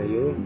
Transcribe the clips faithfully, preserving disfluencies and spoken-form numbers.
ayudo.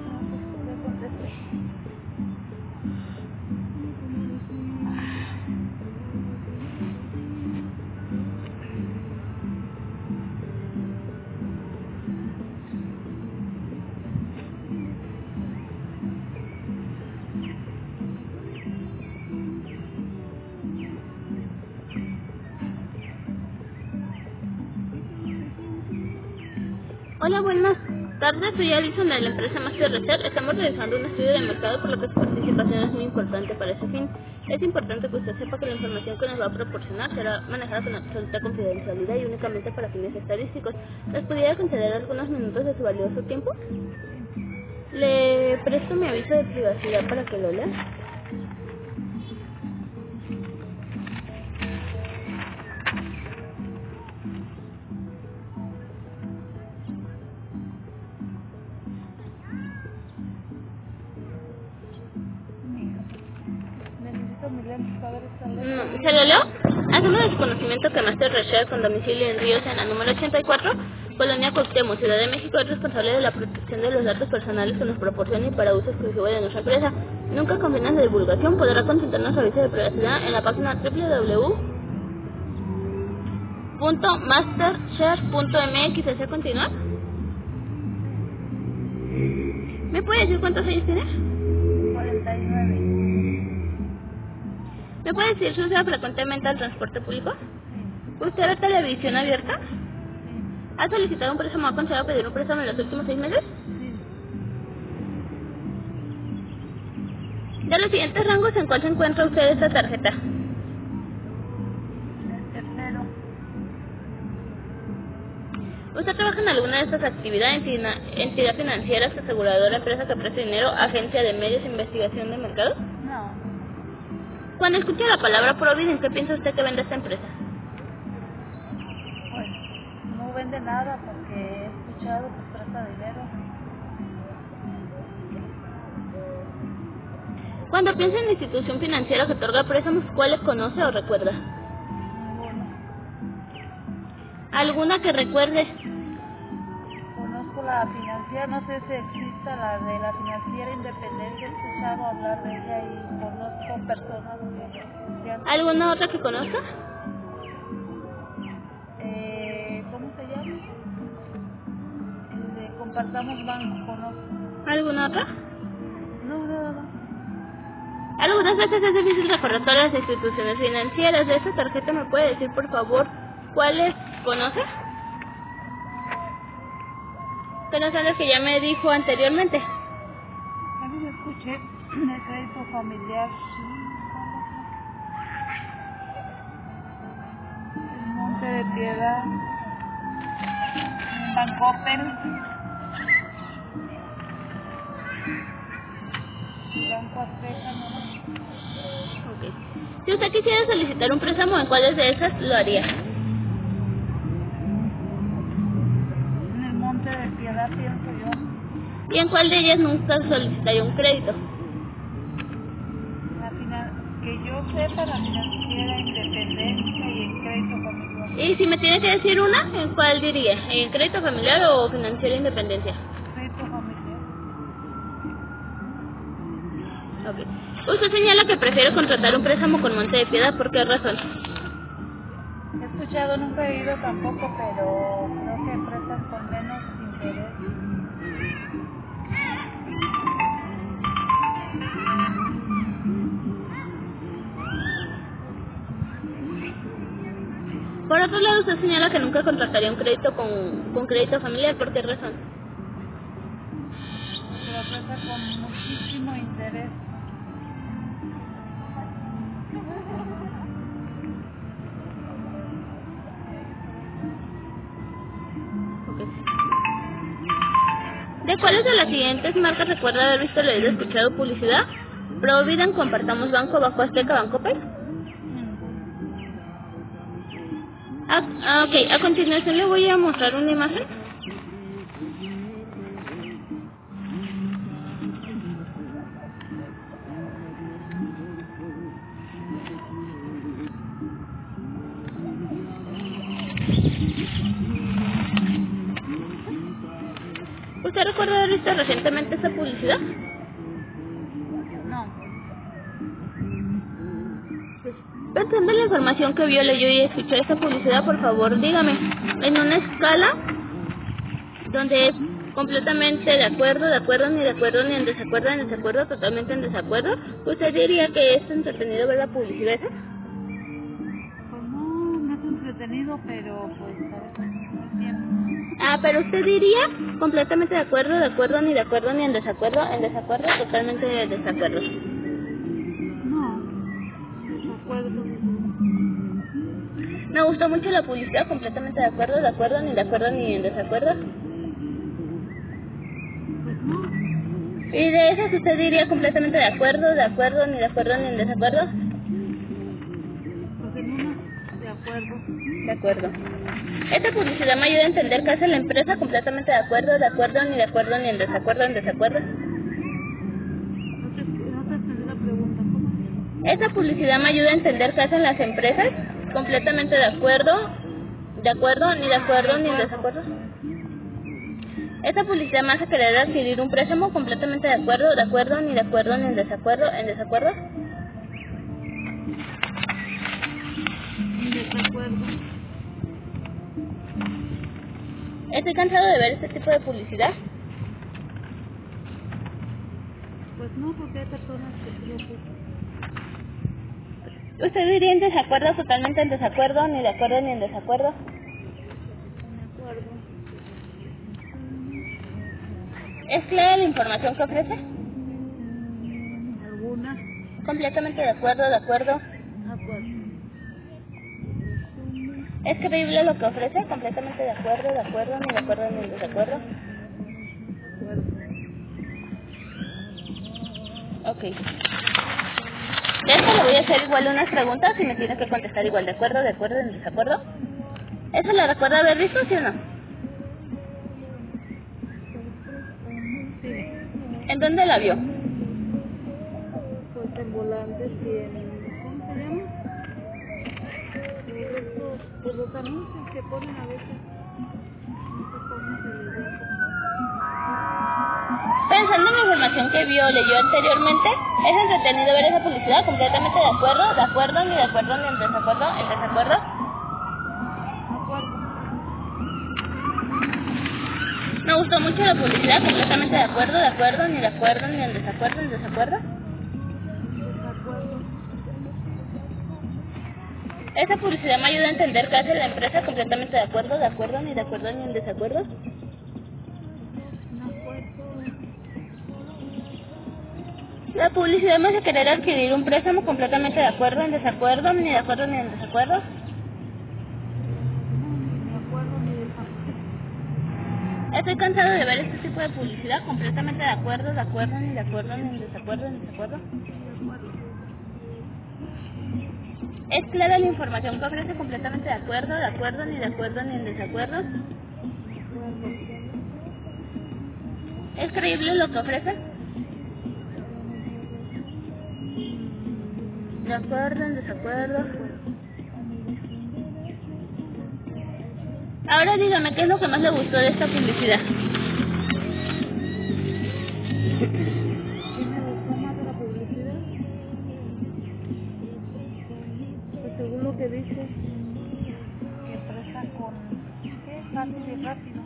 Hola, buenas tardes. Soy Alison de la empresa Master Research. Estamos realizando un estudio de mercado, por lo que su participación es muy importante para ese fin. Es importante que usted sepa que la información que nos va a proporcionar será manejada con absoluta confidencialidad y únicamente para fines estadísticos. ¿Les pudiera conceder algunos minutos de su valioso tiempo? Le presto mi aviso de privacidad para que lo lea. No, ¿se lo leo? Asumo de su conocimiento que Master Research, con domicilio en Ríos, en la número ochenta y cuatro, Colonia Cuauhtémoc, Ciudad de México, es responsable de la protección de los datos personales que nos proporciona y para uso exclusivo de nuestra empresa. Nunca con fines de divulgación. Podrá consultar nuestro aviso de privacidad en la página doble u doble u doble u punto mastershare punto m x. ¿Desea continuar? ¿Me puede decir cuántos años tiene? cuarenta y nueve. ¿Me puede decir si usa frecuentemente al transporte público? ¿Usted ve televisión abierta? ¿Ha solicitado un préstamo o ha considerado pedir un préstamo en los últimos seis meses? De los siguientes rangos, ¿en cuál se encuentra usted esta tarjeta? El tercero. ¿Usted trabaja en alguna de estas actividades? Entidad, entidad financiera, aseguradora, empresa que presta dinero, agencia de medios, investigación de mercado? No. Cuando escucha la palabra Provident, ¿qué piensa usted que vende esta empresa? Pues no vende nada porque he escuchado que presta dinero. Cuando piensa en la institución financiera que otorga préstamos, ¿cuáles conoce o recuerda? Ninguno. ¿Alguna que recuerde? Conozco la financiera, no sé si exista la de la financiera Independencia, he escuchado hablar de ella y conozco personas que, que han... ¿Alguna otra que conozca? Eh, ¿Cómo se llama? El de Compartamos Banco, conozco. ¿Alguna otra? No, no, no. Algunas veces es difícil recordar todas las instituciones financieras. De esta tarjeta, ¿me puede decir, por favor, cuáles conoce? Pero son las que ya me dijo anteriormente. A mí me escuché el crédito familiar, el Monte de Piedad, Bancoppel, Banco Azteca, ¿no? Ok. Si usted quisiera solicitar un préstamo, ¿en cuáles de esas lo haría? En el Monte de Piedad, pienso yo. ¿Y en cuál de ellas nunca solicitaría un crédito? La finan- que yo sepa, la financiera Independencia y el crédito familiar. Y si me tiene que decir una, ¿en cuál diría? ¿En crédito familiar o financiera independencia? Crédito familiar. Ok. Usted señala que prefiere contratar un préstamo con Monte de Piedad. ¿Por qué razón? He escuchado, nunca he ido tampoco, pero creo que prestan con menos interés. Por otro lado, usted señala que nunca contrataría un crédito con, con crédito familiar. ¿Por qué razón? Se lo prestan con muchísimo interés. Ok. ¿De cuáles de las siguientes marcas recuerda haber visto, leído, escuchado publicidad? Provident, Compartamos Banco, Bajo Azteca, Bancoppel. Ah, ah, ok, a continuación le voy a mostrar una imagen. ¿Usted recuerda haber visto recientemente esta publicidad? No. Pensando en la información que vio, leyó y escuchó esta publicidad, por favor, dígame, en una escala donde es completamente de acuerdo, de acuerdo, ni de acuerdo, ni en desacuerdo, en desacuerdo, totalmente en desacuerdo, ¿usted diría que es entretenido ver la publicidad esa? Pues no, no es entretenido, pero pues a veces no es tiempo. Ah, pero usted diría completamente de acuerdo, de acuerdo, ni de acuerdo, ni en desacuerdo, en desacuerdo, totalmente de desacuerdo. No, desacuerdo. Me gustó mucho la publicidad, completamente de acuerdo, de acuerdo, ni de acuerdo, ni en desacuerdo. Pues no, Y de esas usted diría completamente de acuerdo, de acuerdo, ni de acuerdo, ni en desacuerdo. pues en una, de acuerdo. De acuerdo. Esta publicidad me ayuda a entender qué hace la empresa, completamente de acuerdo, de acuerdo, ni de acuerdo, ni en desacuerdo, en desacuerdo. No te, no te entendí la pregunta, ¿cómo? Esta publicidad me ayuda a entender qué hacen las empresas, completamente de acuerdo, de acuerdo, ni de acuerdo, ni en desacuerdo. Esta publicidad me hace querer adquirir un préstamo, completamente de acuerdo, de acuerdo, ni de acuerdo, ni en desacuerdo, en desacuerdo. Desacuerdo. Estoy cansado de ver este tipo de publicidad. Pues no, porque hay personas que sí lo ocupan. ¿Usted diría en desacuerdo, totalmente en desacuerdo, ni de acuerdo, ni en desacuerdo? De acuerdo. ¿Es clara la información que ofrece? ¿Alguna? Completamente de acuerdo, de acuerdo. De acuerdo. ¿Es creíble lo que ofrece? Completamente de acuerdo, de acuerdo, ni de acuerdo, ni en desacuerdo. De acuerdo. Ok. De esto le voy a hacer igual unas preguntas y me tiene que contestar igual, de acuerdo, de acuerdo, en desacuerdo. ¿Eso lo recuerda haber visto, sí o no? Sí. ¿En dónde la vio? Pues en volantes y en... ¿Cómo se llama? Pues estos, pues los anuncios que ponen a veces. No sé cómo se les dice. Pensando en la información que vio o leyó anteriormente, ¿es entretenido ver esa publicidad? Completamente de acuerdo, de acuerdo, ni de acuerdo, ni en desacuerdo, en desacuerdo. De acuerdo. Me gustó mucho la publicidad, completamente de acuerdo, de acuerdo, ni de acuerdo, ni en desacuerdo, en desacuerdo. Desacuerdo. Esa publicidad me ayuda a entender qué hace la empresa, completamente de acuerdo, de acuerdo, ni de acuerdo, ni en desacuerdo. De acuerdo. La publicidad me hace querer adquirir un préstamo, completamente de acuerdo, en desacuerdo, ni de acuerdo, ni en desacuerdo. No, ni de acuerdo ni desacuerdo. Estoy cansado de ver este tipo de publicidad, completamente de acuerdo, de acuerdo, ni de acuerdo, ni en desacuerdo, en desacuerdo. De acuerdo. ¿Es clara la información que ofrece? Completamente de acuerdo, de acuerdo, ni de acuerdo, ni en desacuerdo. De acuerdo. ¿Es creíble lo que ofrece? De acuerdo, en desacuerdo. Ahora dígame, ¿qué es lo que más le gustó de esta publicidad? ¿Qué me gustó más de la publicidad? Pues según lo que dice, que empresa con... ¿Qué? Fácil y rápido.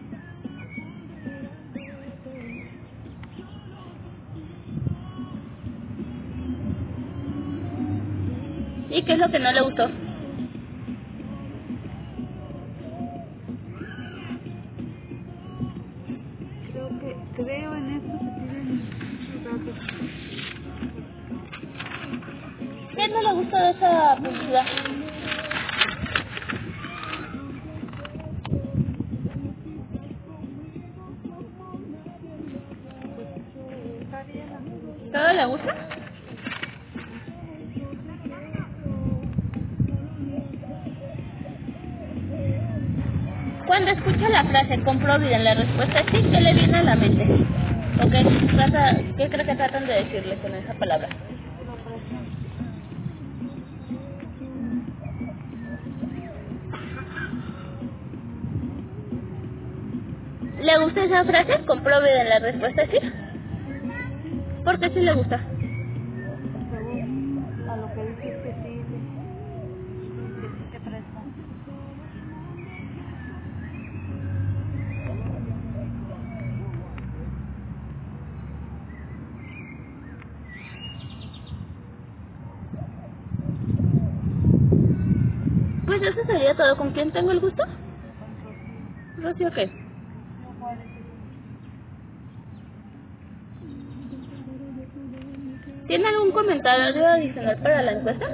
¿Y qué es lo que no le gustó? Creo que... Creo en esto que piden datos. ¿Qué no le gustó de esa publicidad? Está bien la publicidad. ¿Todo le gusta? Cuando escucha la frase compro vida en la respuesta sí, ¿qué le viene a la mente? ¿O qué, trata, qué cree que tratan de decirle con esa palabra? ¿Le gusta esa frase? Compruebe en la respuesta sí. ¿Por qué sí le gusta? Según a lo que dices que sí, que, que sí te presta. Pues eso sería todo. ¿Con quién tengo el gusto? Con Rocío. Rocío, ¿qué? No Juárez. ¿Tiene algún comentario adicional para la encuesta?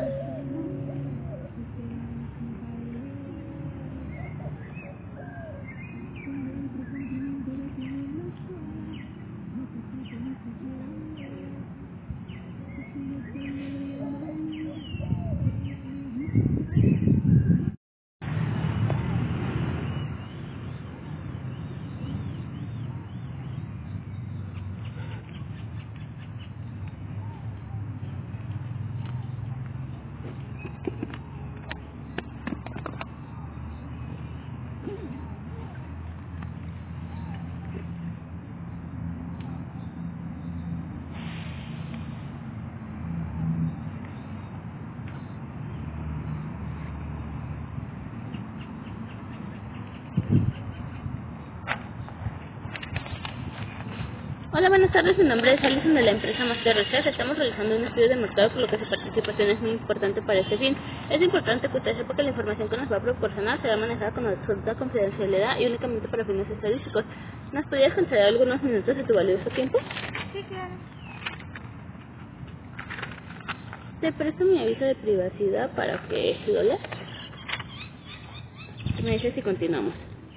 Hola, buenas tardes. Mi nombre es Alison de la empresa Master Research. Estamos realizando un estudio de mercado, por lo que su participación es muy importante para este fin. Es importante que usted sepa que la información que nos va a proporcionar será manejada con absoluta confidencialidad y únicamente para fines estadísticos. ¿Nos podrías conceder algunos minutos de tu valioso tiempo? Sí, claro. Te presto mi aviso de privacidad para que lo leas. Me dices si continuamos.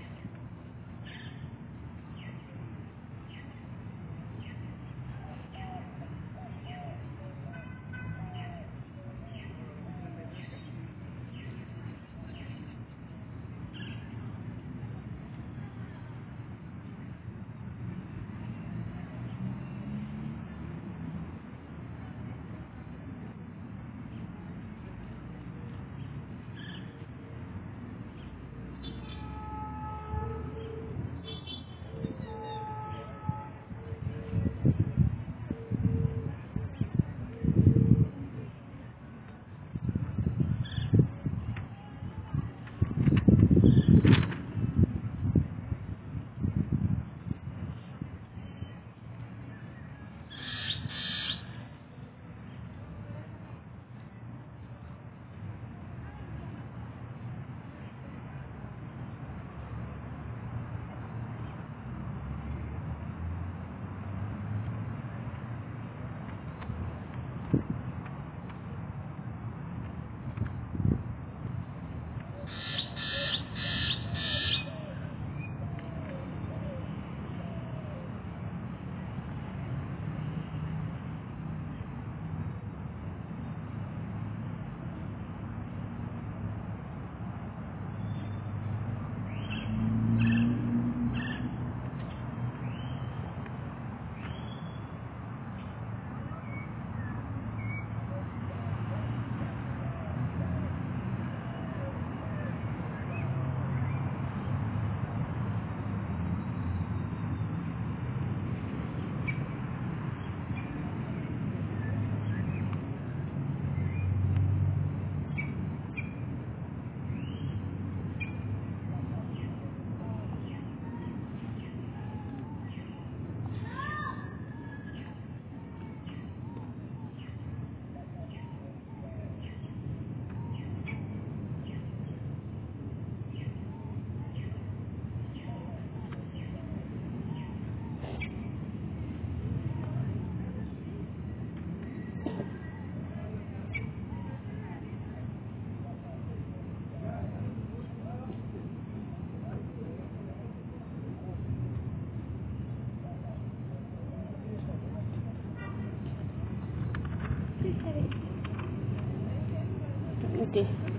Ok.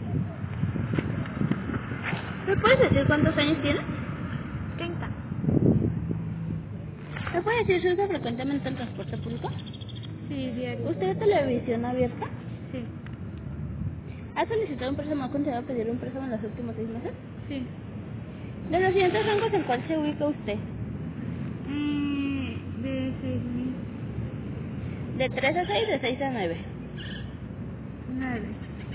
¿Me puedes decir cuántos años tiene? treinta. ¿Me puede decir si usa frecuentemente el transporte público? Sí, diario. ¿Usted es televisión abierta? Sí. ¿Ha solicitado un préstamo o ha considerado pedir un préstamo en los últimos seis meses? Sí. De los siguientes rangos, ¿en cuál se ubica usted? Eh, de seis mil. De tres a seis, de seis a nueve. nueve.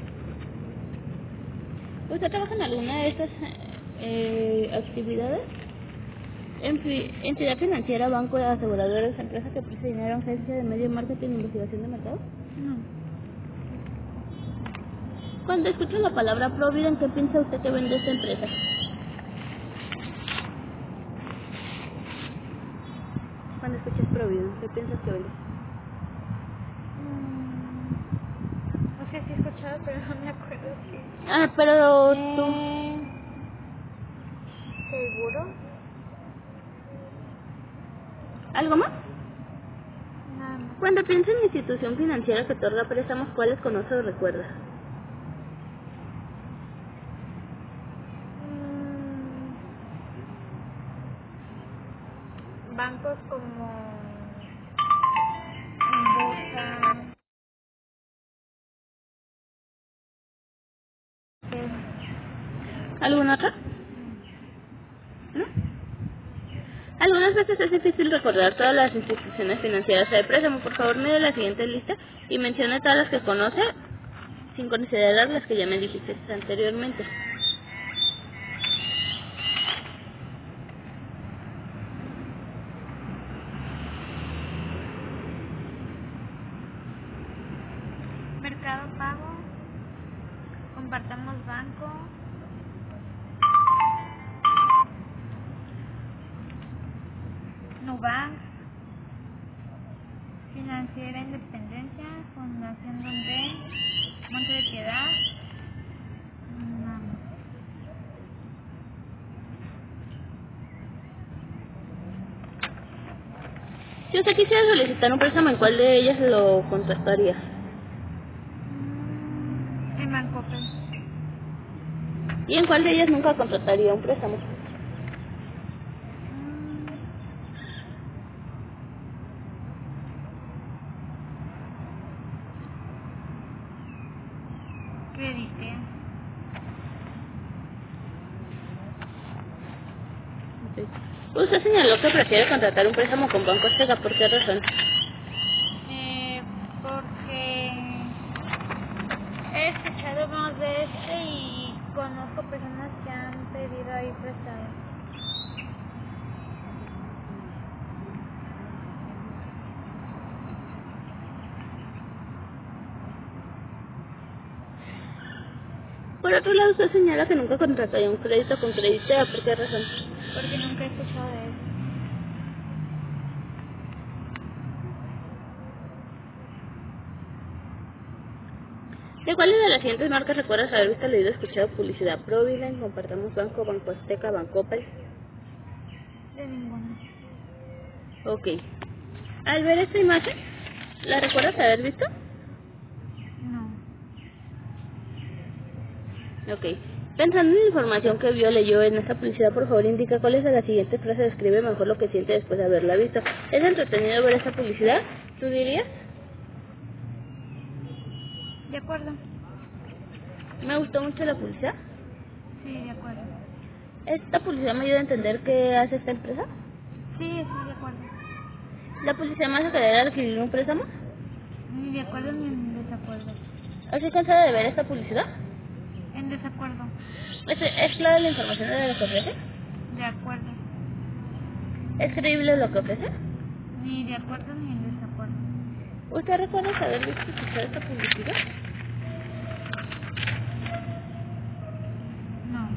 ¿Usted trabaja en alguna de estas eh, actividades? En fi- entidad financiera, banco, aseguradoras, empresa que presta dinero, agencia de medio marketing e investigación de mercado. No. Cuando escucha la palabra Provident, ¿qué piensa usted que vende esta empresa? Cuando escuchas Provident, ¿qué piensas que vende? Mm, no sé si he escuchado, pero no me acuerdo si. Ah, pero tú... Eh, ¿Seguro? ¿Algo más? Nada más. Cuando piensa en institución financiera que otorga préstamos, ¿cuáles conoce o recuerda? Mm, bancos como en bolsa. eh, ¿Alguna otra? ¿No? Algunas veces es difícil recordar todas las instituciones financieras de préstamo. Por favor, mire la siguiente lista y mencione todas las que conoce, sin considerar las que ya me dijiste anteriormente. Mercado Pago. Compartamos Banco. Nubank. Financiera Independencia. Fundación Donde. Monte de Piedad. Nada más. Si usted quisiera solicitar un préstamo, ¿en cuál de ellas lo contrataría? En Bancoppel. ¿Y en cuál de ellas nunca contrataría un préstamo? Credite. Usted señaló que prefiere contratar un préstamo con Banco Azteca. ¿Por qué razón? Eh, porque he escuchado más de este y conozco personas que han pedido ahí prestado. Por otro lado, usted señala que nunca contrataría un crédito con Creditea. ¿Por qué razón? Porque nunca he escuchado de eso. ¿De cuáles de las siguientes marcas recuerdas haber visto, leído, escuchado publicidad? Provident, Compartamos Banco, Banco Azteca, Bancoppel. De ninguna. Ok. Al ver esta imagen, ¿la recuerdas haber visto? No. Ok. Pensando en la información que vio, leyó en esta publicidad, por favor indica cuáles de las siguientes frases describe mejor lo que siente después de haberla visto. ¿Es entretenido ver esta publicidad? ¿Tú dirías? De acuerdo. Me gustó mucho la publicidad. Sí, de acuerdo. ¿Esta publicidad me ayuda a entender qué hace esta empresa? Sí, sí, de acuerdo. ¿La publicidad me hace querer adquirir un préstamo? Ni de acuerdo ni en desacuerdo. ¿Estoy cansada de ver esta publicidad? En desacuerdo. ¿Es, es clara la información de lo que ofrece? De acuerdo. ¿Es creíble lo que ofrece? Ni de acuerdo ni en desacuerdo. ¿Usted recuerda haber visto y escuchado esta publicidad? No.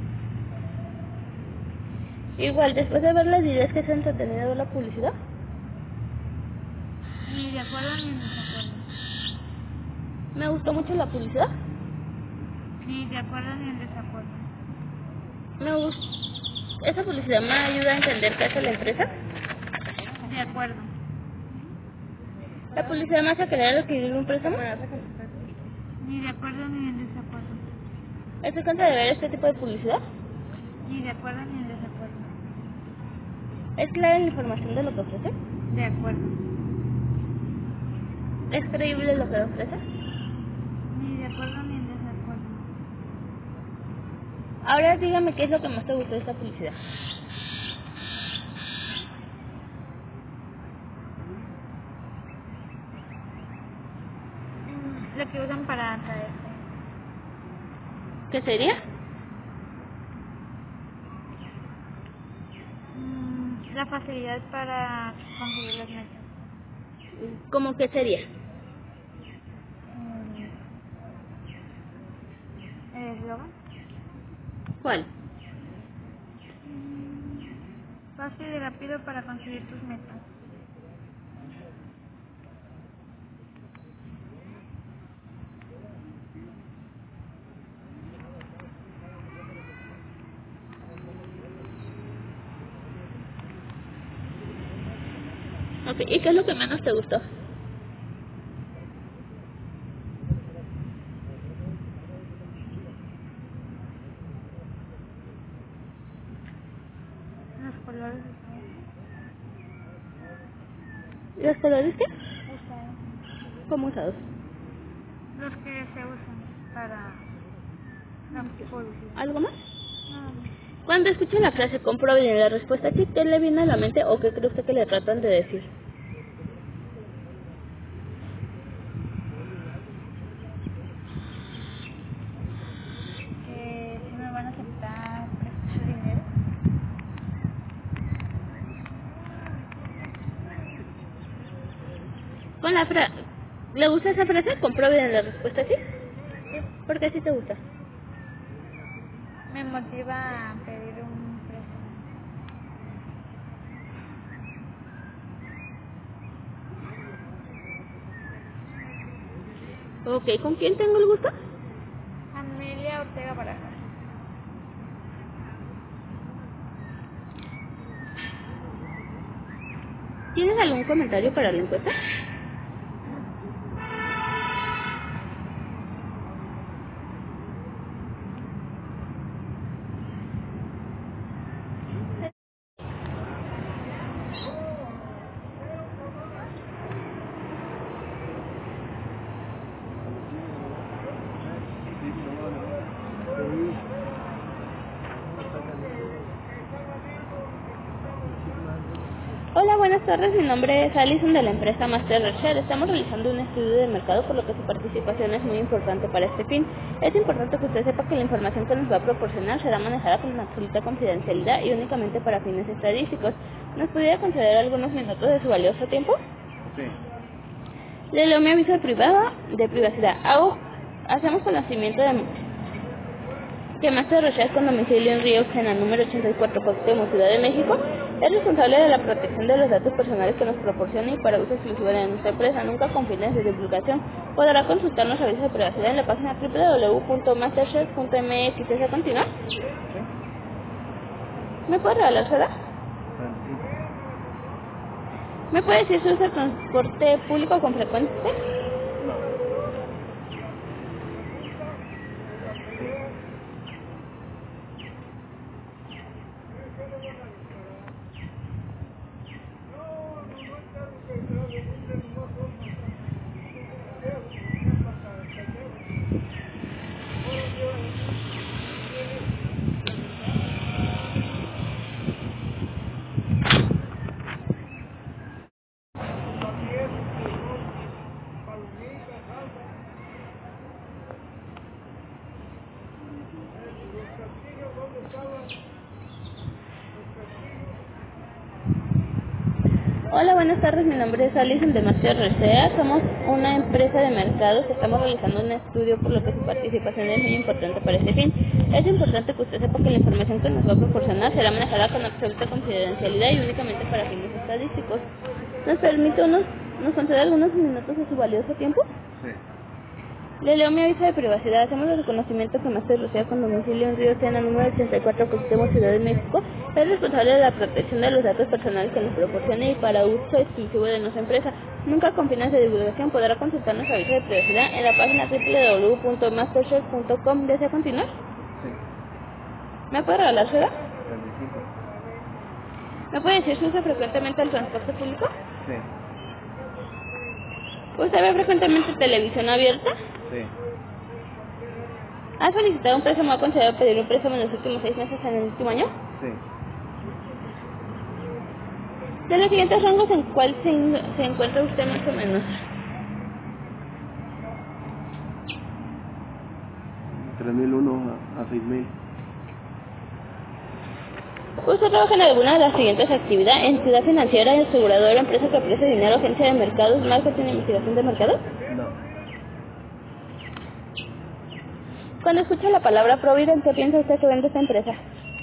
Igual, después de verlas dirías que es entretenido ver la publicidad. Ni de acuerdo ni en desacuerdo. Me gustó mucho la publicidad. Ni de acuerdo ni en desacuerdo. Me gusta. ¿Esa publicidad me ayuda a entender qué hace la empresa? De acuerdo. ¿La publicidad me hace querer adquirir un préstamo? Ni de acuerdo ni en desacuerdo. ¿Estoy cansada de ver este tipo de publicidad? Ni de acuerdo ni en desacuerdo. ¿Es clara la información de lo que ofrece? De acuerdo. ¿Es creíble lo que ofrece? Ni de acuerdo ni en desacuerdo. Ahora dígame qué es lo que más te gustó de esta publicidad. ¿Qué sería? Mm, la facilidad para conseguir las metas. ¿Cómo qué sería? Mm, ¿el eslogan? ¿Cuál? Fácil y rápido para conseguir tus metas. Ok, ¿y qué es lo que menos te gustó? Los colores ¿Los colores qué? usados. ¿Cómo usados? Los que se usan para la publicidad. ¿Algo más? No, Cuando escuche la frase compruebe bien la respuesta aquí, ¿qué le viene a la mente o qué cree usted que le tratan de decir? que si me van a aceptar prestar dinero. Con la fra ¿Le gusta esa frase? Compruebe bien la respuesta aquí. ¿Por qué sí te gusta? Me motiva a pedir un préstamo. Ok, ¿con quién tengo el gusto? Amelia Ortega Barajas. ¿Tienes algún comentario para la encuesta? Hola, buenas tardes. Mi nombre es Alison de la empresa Master Research. Estamos realizando un estudio de mercado, por lo que su participación es muy importante para este fin. Es importante que usted sepa que la información que nos va a proporcionar será manejada con absoluta confidencialidad y únicamente para fines estadísticos. ¿Nos pudiera conceder algunos minutos de su valioso tiempo? Sí. Le leo mi aviso de privado, de privacidad. Hago, hacemos conocimiento de que Master Research, con domicilio en Río Sena, número ochenta y cuatro, Cuauhtémoc, Ciudad de México, es responsable de la protección de los datos personales que nos proporciona y para uso exclusivo de nuestra empresa, nunca con fines de divulgación. Podrá consultar nuestro aviso de privacidad en la página doble u doble u doble u punto masterchef punto m x. ¿Desea continuar? ¿Sí? ¿Me puede regalar su edad? Tantito. ¿Me puede decir si usa el transporte público con frecuencia? No. Sí. Hola, buenas tardes. Mi nombre es Alison de Master Research. Somos una empresa de mercados que estamos realizando un estudio, por lo que su participación es muy importante para este fin. Es importante que usted sepa que la información que nos va a proporcionar será manejada con absoluta confidencialidad y únicamente para fines estadísticos. ¿Nos permite unos, nos concede algunos minutos de su valioso tiempo? Sí. Le leo mi aviso de privacidad. Hacemos el reconocimiento que Master Research, con domicilio en Río Sena, número ochenta y cuatro, Cuauhtémoc, Ciudad de México, es responsable de la protección de los datos personales que nos proporciona y para uso exclusivo de nuestra empresa. Nunca con fines de divulgación. Podrá consultar nuestro aviso de privacidad en la página doble u doble u doble u punto masterchef punto com. ¿Desea continuar? Sí. ¿Me puede regalar su edad? Tantito. ¿Me puede decir si usa frecuentemente el transporte público? Sí. ¿Usted ve frecuentemente televisión abierta? Sí. ¿Ha solicitado un préstamo o ha considerado pedir un préstamo en los últimos seis meses en el último año? Sí. De los siguientes rangos, ¿en cuál se, se encuentra usted más o menos? tres mil uno a, a seis mil. ¿Usted trabaja en alguna de las siguientes actividades? ¿Entidad financiera, aseguradora, empresa que ofrece dinero, agencia de mercados, marketing e investigación de mercado? No. Cuando escucha la palabra Provident, ¿qué piensa usted que vende esta empresa?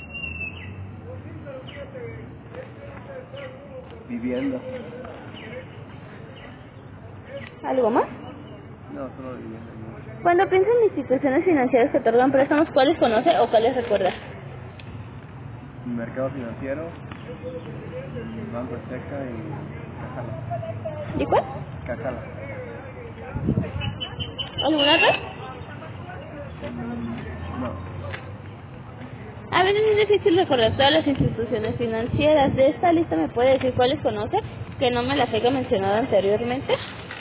Vivienda. ¿Algo más? No, solo vivienda. No. Cuando piensa en instituciones financieras que otorgan préstamos, ¿cuáles conoce o cuáles recuerda? Mercado financiero, Banco Azteca y Cajala. ¿Y cuál? Cajala. ¿Alguna otra? Mm, no. A veces es difícil recordar todas las instituciones financieras. De esta lista, ¿me puede decir cuáles conoce? Que no me las haya mencionado anteriormente.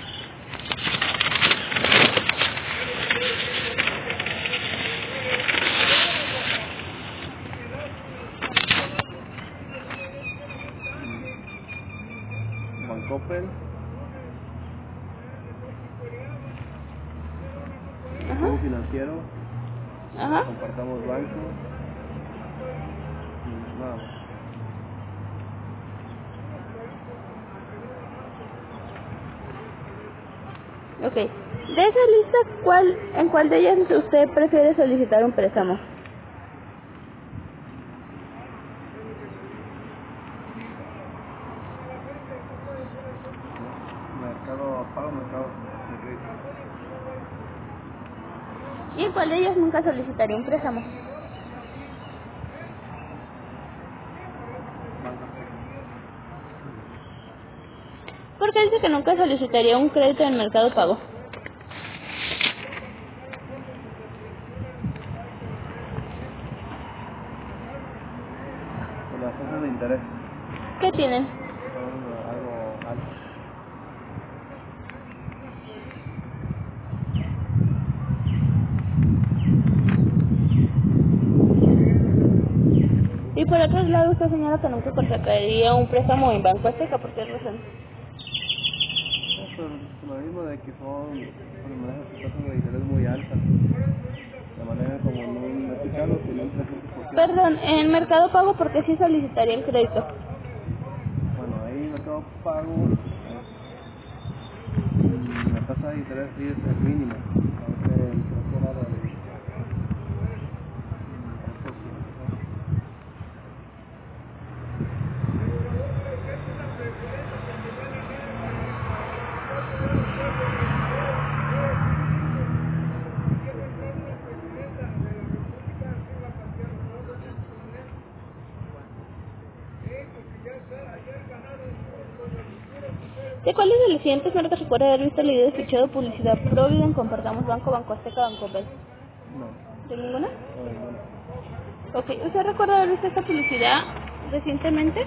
Bancoppel, Ajá. Grupo Financiero, Ajá. Compartamos Banco, y nada más. Ok. De esa lista, ¿cuál, ¿en cuál de ellas usted prefiere solicitar un préstamo? Mercado Pago, Mercado de Crédito. ¿Y en cuál de ellas nunca solicitaría un préstamo? Banco Azteca. ¿Por qué dice que nunca solicitaría un crédito en Mercado Pago? Con las tasas de interés ¿Qué tienen? son algo altas. Y por otro lado, usted señala que nunca contrataría un préstamo en Banco Azteca. ¿Por qué razón? Eso es lo mismo de que son, cuando manejan sus tasas de interés muy altas. La manejan como en un, escucharlo, con un trescientos por ciento. Perdón, en Mercado Pago, porque sí solicitaría el crédito. Bueno, ahí Mercado Pago, mm, la tasa de interés sí es, es mínima. Entonces, el raro de, mm, ¿De cuáles de los siguientes marcas recuerda haber visto, leído, escuchado publicidad? Provident, Compartamos Banco, Banco Azteca, Bancoppel. no, ¿De ninguna? no, bueno. Ok, ¿usted recuerda haber visto esta publicidad recientemente?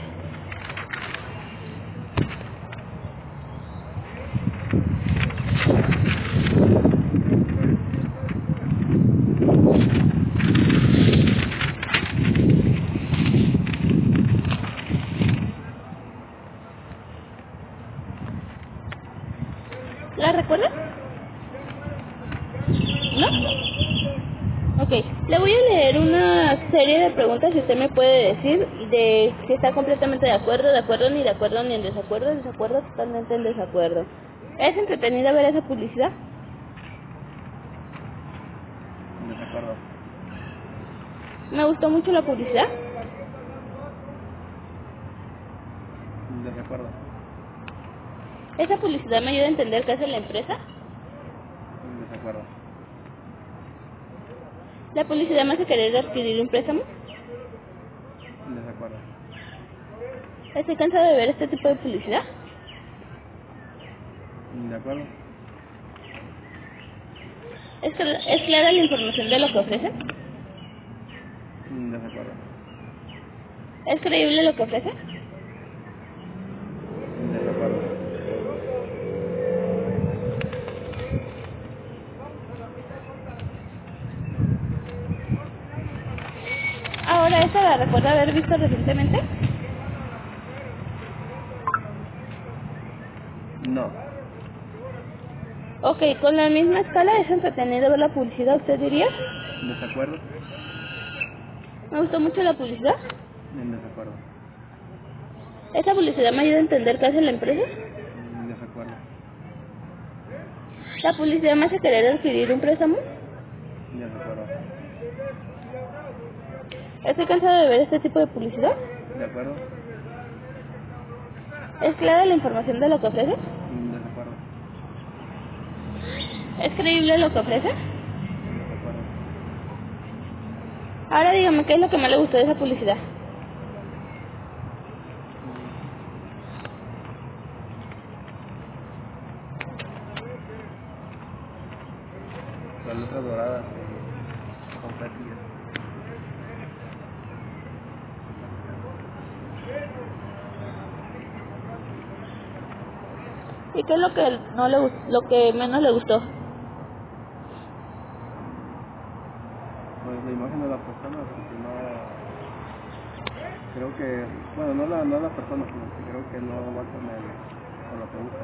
¿La recuerda? ¿No? Ok, le voy a leer una serie de preguntas y usted me puede decir de si está completamente de acuerdo, de acuerdo, ni de acuerdo, ni en desacuerdo, desacuerdo, totalmente en desacuerdo. ¿Es entretenida ver esa publicidad? En desacuerdo. Me gustó mucho la publicidad. En desacuerdo. ¿Esa publicidad me ayuda a entender qué hace la empresa? En desacuerdo. ¿La publicidad me hace querer adquirir un préstamo? En desacuerdo. Estoy cansado de ver este tipo de publicidad. De acuerdo. ¿Es, cl- ¿Es clara la información de lo que ofrece? En desacuerdo. ¿Es creíble lo que ofrece? En desacuerdo. Ahora, ¿esta la recuerda haber visto recientemente? No. Ok, con la misma escala es entretenido ver la publicidad, ¿usted diría? En desacuerdo. Me gustó mucho la publicidad. En desacuerdo. ¿Esa publicidad me ayuda a entender qué hace la empresa? En desacuerdo. ¿La publicidad me hace querer adquirir un préstamo? En desacuerdo. Estoy cansado de ver este tipo de publicidad. ¿De acuerdo? ¿Es clara la información de lo que ofrece? En desacuerdo. ¿Es creíble lo que ofrece? En desacuerdo. Ahora dígame qué es lo que más le gustó de esa publicidad. Las letras doradas con confeti. ¿Y qué es lo que no le gust- lo que menos le gustó? Pues la imagen de la persona, porque no... Creo que... Bueno, no la, no la persona, sino que creo que no va con, el, con lo que busca.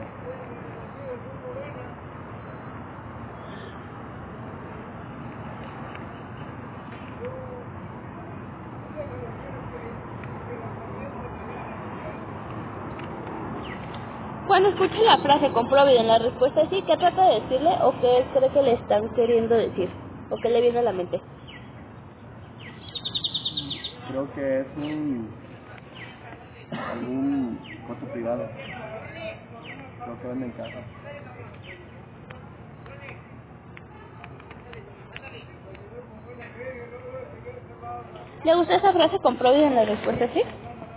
Cuando escuche la frase compruebe en la respuesta sí, ¿qué trata de decirle o qué cree que le están queriendo decir? ¿O qué le viene a la mente? Creo que es un... algún costo privado. Creo que venden casa. ¿Le gusta esa frase compruebe en la respuesta sí?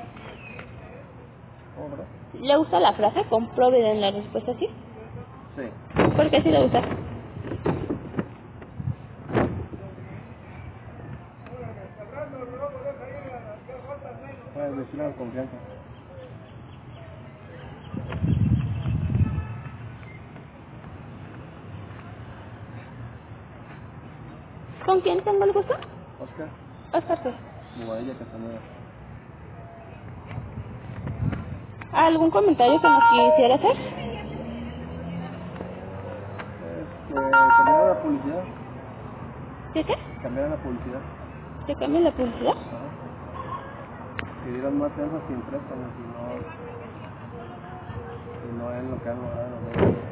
¿Cómo, verdad? ¿Le gusta la frase compruebe en la respuesta sí? Sí. ¿Por qué sí le gusta? Puedes decirle con confianza. ¿Con quién tengo el gusto? Oscar, Oscar, sí. Bobadilla Casanova. ¿Algún comentario que nos quisiera hacer? Este, cambiar la publicidad. ¿Qué qué? Cambiar la publicidad. ¿Que cambie la publicidad? Ajá. Que dieran más énfasis en préstamos y no, y no en lo que han logrado.